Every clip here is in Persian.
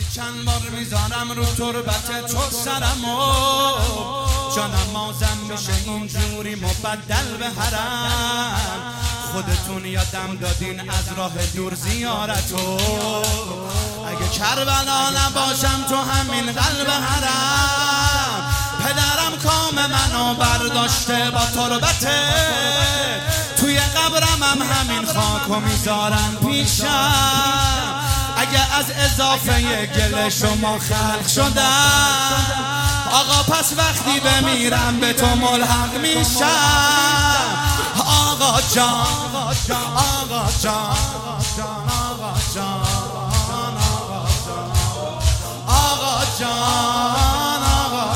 چند بار میذارم رو تربت تو سرمو، جانم مازم میشه اینجوری مبدل به حرم. خودتون یادم دادین از راه دور زیارتو، اگه کربلا نباشم تو همین قلب حرم. پدرم کام منو برداشته با تربته، توی قبرم هم همین خاکو میذارن پیشم. اگه از اضافه گل شما خلق شدم، آقا پس وقتی بمیرم به تو ملحق میشم. آقا جان آقا جان آقا جان آقا جان آقا جان آقا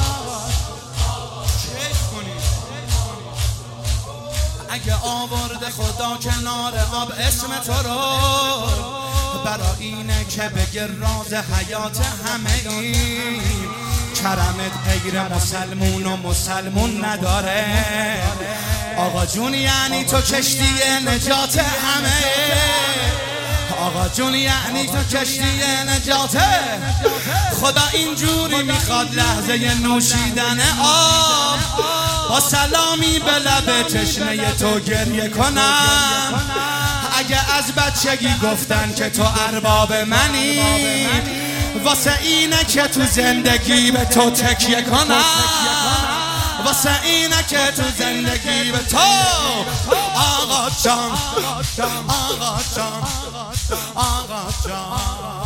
اگه آورده خدا کنار آب اسم تو رو، برا اینه که بگه راز حیات همه این. کرمت غیر مسلمون و مسلمون نداره آقا جون، یعنی تو کشتی نجات همه. آقا جون یعنی تو کشتی نجات. خدا اینجوری میخواد لحظه نوشیدن آب، با سلامی به لب تشنه تو گریه کنم. اگه از بچگی گفتن که تو ارباب منی، واسه اینه که تو زندگی به تو تکیه کنم. واسه اینه که تو زندگی به تو آقا جان آقا جان آقا جان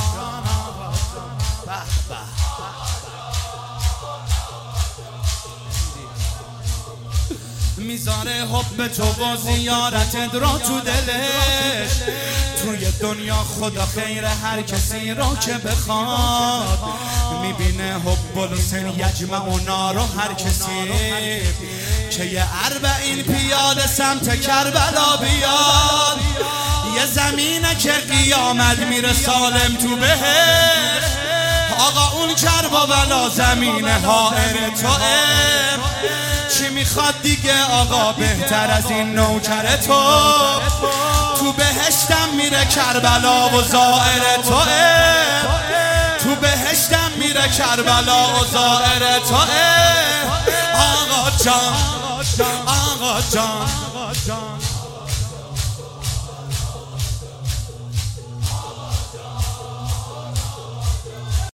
میذاره حب تو و زیارتت را تو دلش. توی دنیا خدا خیر هر کسی را که بخواد، میبینه حب الحسین یجمع اونا رو هر کسی. که یه 40 پیاده سمت کربلا بیاد، یه زمینه که قیامت میره سالم تو بهش. آقا اون کربلا زمین حائر توه، چی میخواد دیگه آقا بهتر از این نوکر تو؟ تو بهشتم میره کربلا و زائر توه، تو بهشتم میره کربلا و زائر توه. آقا جان آقا جان